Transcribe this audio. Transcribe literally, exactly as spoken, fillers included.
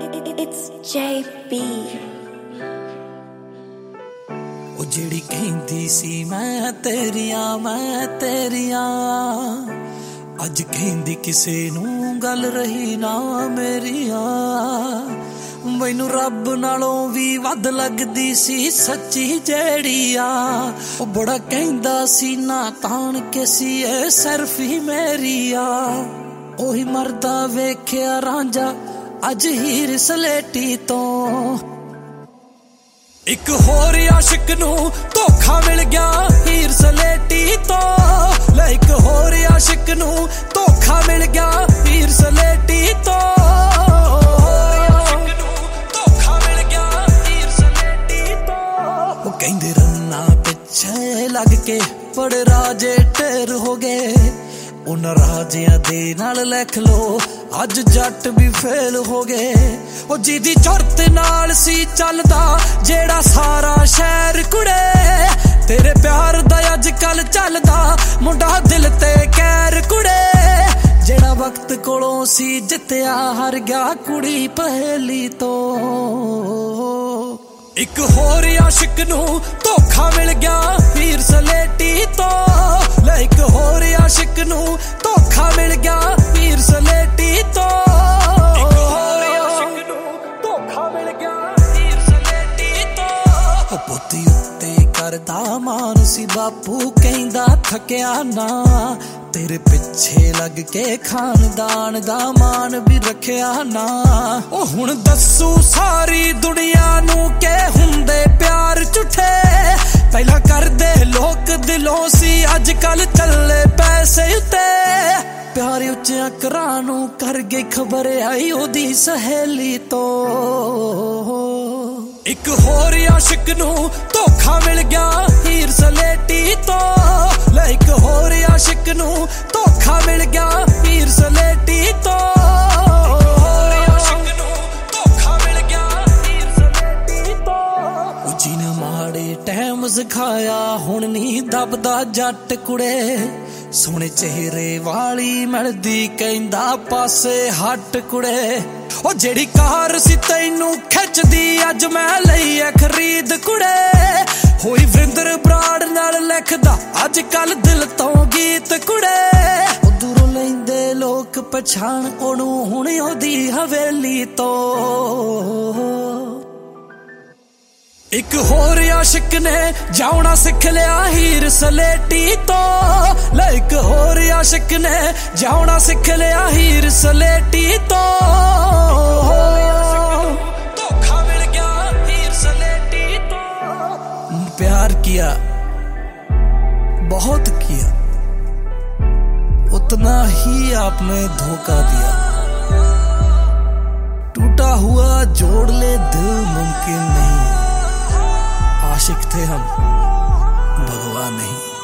It's J B. ਉਹ ਜਿਹੜੀ ਕਹਿੰਦੀ ਸੀ ਮੈਂ ਤੇਰੀਆਂ ਮੈਂ ਤੇਰੀਆਂ ਅੱਜ ਕਹਿੰਦੀ ਕਿਸੇ ਨੂੰ ਗੱਲ ਰਹੀ ਨਾ ਮੇਰੀਆਂ ਮੈਨੂੰ ਰੱਬ ਨਾਲੋਂ ਵੀ ਵੱਧ ਲੱਗਦੀ ਸੀ ਸੱਚੀ ਜਿਹੜੀ ਆ ਉਹ ਬੜਾ ਕਹਿੰਦਾ ਸੀ ਨਾ ਤਾਣ ਕੇ ਸੀ ਇਹ ਸਿਰਫ ਹੀ ਮੇਰੀ ਆ ਉਹੀ ਮਰਦਾ ਵੇਖਿਆ ਰਾਂਝਾ ਅੱਜ ਹੀਰ ਸਲੇਟੀ ਤੋਂ ਇੱਕ ਹੋਰ ਆਸ਼ਿਕ ਨੂੰ ਧੋਖਾ ਮਿਲ ਗਿਆ ਹੀਰ ਸਲੇਟੀ ਤੋਂ ਲੈ ਇੱਕ ਹੋਰ ਆਸ਼ਿਕ ਨੂੰ ਧੋਖਾ ਮਿਲ ਗਿਆ ਹੀਰ ਸਲੇਟੀ ਤੋਂ ਧੋਖਾ ਮਿਲ ਗਿਆ ਹੀਰ ਸਲੇਟੀ ਤੋਂ ਉਹ ਕਹਿੰਦੇ ਰੰਨਾ ਪਿੱਛੇ ਲੱਗ ਕੇ ਬੜੇ ਰਾਜੇ ਢੇਰ ਹੋ ਗਏ ਉਹਨਾਂ ਰਾਜਿਆਂ ਦੇ ਨਾਲ ਲਿਖ ਲੋ ਅੱਜ ਜੱਟ ਵੀ ਫੇਲ ਹੋ ਗਏ ਉਹ ਜਿਹਦੀ ਚੁਰਤ ਨਾਲ ਸੀ ਚੱਲਦਾ ਜਿਹੜਾ ਸਾਰਾ ਸ਼ਹਿਰ ਕੁੜੇ ਤੇਰੇ ਪਿਆਰ ਦਾ ਅੱਜ ਕੱਲ ਚੱਲਦਾ ਮੁੰਡਾ ਦਿਲ ਤੇ ਕਹਿਰ ਕੁੜੇ ਜਿਹੜਾ ਵਕਤ ਕੋਲੋਂ ਸੀ ਜਿੱਤਿਆ ਹਾਰ ਗਿਆ ਕੁੜੀ ਪਹਿਲੀ ਤੋਂ ਇੱਕ ਹੋਰ ਆਸ਼ਿਕ ਨੂੰ ਧੋਖਾ ਮਿਲ ਗਿਆ ਹੀਰ ਸਲੇਟੀ ਤੋਂ ਲੈ ਇੱਕ ਹੋਰ ਆਸ਼ਿਕ ਨੂੰ ਧੋਖਾ ਮਿਲ ਗਿਆ ਹੀਰ ਸਲੇਟੀ ਤੋਂ ਇੱਕ ਹੋਰ ਆਸ਼ਿਕ ਨੂੰ ਧੋਖਾ ਮਿਲ ਗਿਆ ਹੀਰ ਸਲੇਟੀ ਤੋਂ ਪੁੱਤੀ ਉੱਤੇ ਕਰਦਾ ਮਾਨ ਸੀ ਬਾਪੂ ਕਹਿੰਦਾ ਥੱਕਿਆ ਨਾ ਤੇਰੇ ਪਿੱਛੇ ਲੱਗ ਕੇ ਖਾਨਦਾਨ ਦਾ ਮਾਨ ਵੀ ਰੱਖਿਆ ਨਾ ਉਹ ਹੁਣ ਦੱਸੂ ਸਾਰੀ ਦੁਨੀਆ ਨੂੰ ਕਿ ਹੁੰਦੇ ਪਿਆਰ ਝੂਠੇ ਪਹਿਲਾਂ ਕਰਦੇ ਲੋਕ ਦਿਲੋਂ ਸੀ ਅੱਜ ਕੱਲ ਚੱਲੇ ਪੈਸੇ ਉੱਤੇ ਪਿਆਰ ਉੱਚਿਆਂ ਘਰਾਂ ਨੂੰ ਕਰ ਗਈ ਖਬਰ ਆਈ ਉਹਦੀ ਸਹੇਲੀ ਤੋਂ ਇੱਕ ਹੋਰ ਆਸ਼ਿਕ ਨੂੰ ਧੋਖਾ ਮਿਲ ਗਿਆ ਹੀਰ ਸਲੇਟੀ ਤੋਂ ਲੈ ਇੱਕ ਹੋਰ ਆਸ਼ਿਕ ਨੂੰ ਧੋਖਾ ਮਿਲ ਗਿਆ ਹੀਰ ਸਲੇਟੀ ਤੋਂ ਹੋਰ ਆਸ਼ਿਕ ਨੂੰ ਧੋਖਾ ਮਿਲ ਗਿਆ ਹੀਰ ਸਲੇਟੀ ਤੋਂ ਉਹ ਜਿਹਨੇ ਮਾੜੇ ਟਾਈਮ ਸਿਖਾਇਆ ਹੁਣ ਨਹੀਂ ਦੱਬਦਾ ਜੱਟ ਕੁੜੇ ਸੋਹਣੇ ਚਿਹਰੇ ਵਾਲੀ ਮਿਲਦੀ ਕਹਿੰਦਾ ਪਾਸੇ ਹੱਟ ਕੁੜੇ ਉਹ ਜਿਹੜੀ ਕਾਰ ਸੀ ਤੈਨੂੰ ਖਿੱਚਦੀ ਅੱਜ ਮੈਂ ਲਈ ਐ ਖਰੀਦ ਕੁੜੇ ਹੋਈ ਵਰਿੰਦਰ ਬਰਾੜ ਨਾਲ ਲਿਖਦਾ ਅੱਜ ਕੱਲ ਦਿਲ ਤੋਂ ਗੀਤ ਕੁੜੇ ਉਹ ਦੂਰੋਂ ਲੈਂਦੇ ਲੋਕ ਪਛਾਣ ਉਹਨੂੰ ਹੁਣ ਉਹਦੀ ਹਵੇਲੀ ਤੋਂ ਇੱਕ ਹੋਰ ਆਸ਼ਿਕ ਨੇ ਜਾਉਣਾ ਸਿੱਖ ਲਿਆ ਹੀਰ ਸਲੇਟੀ ਤੋਂ ਲੈ ਇੱਕ ਹੋਰ ਆਸ਼ਿਕ ਨੇ ਜਾਉਣਾ ਸਿੱਖ ਲਿਆ ਹੀਰ ਸਲੇਟੀ ਤੋਂ ਧੋਖਾ ਮਿਲ ਗਿਆ ਹੀਰ ਸਲੇਟੀ ਤੋਂ प्यार किया बहुत किया उतना ही आपने धोखा दिया टूटा हुआ जोड़ ले दिल मुमकिन नहीं आशिक थे हम भगवान नहीं।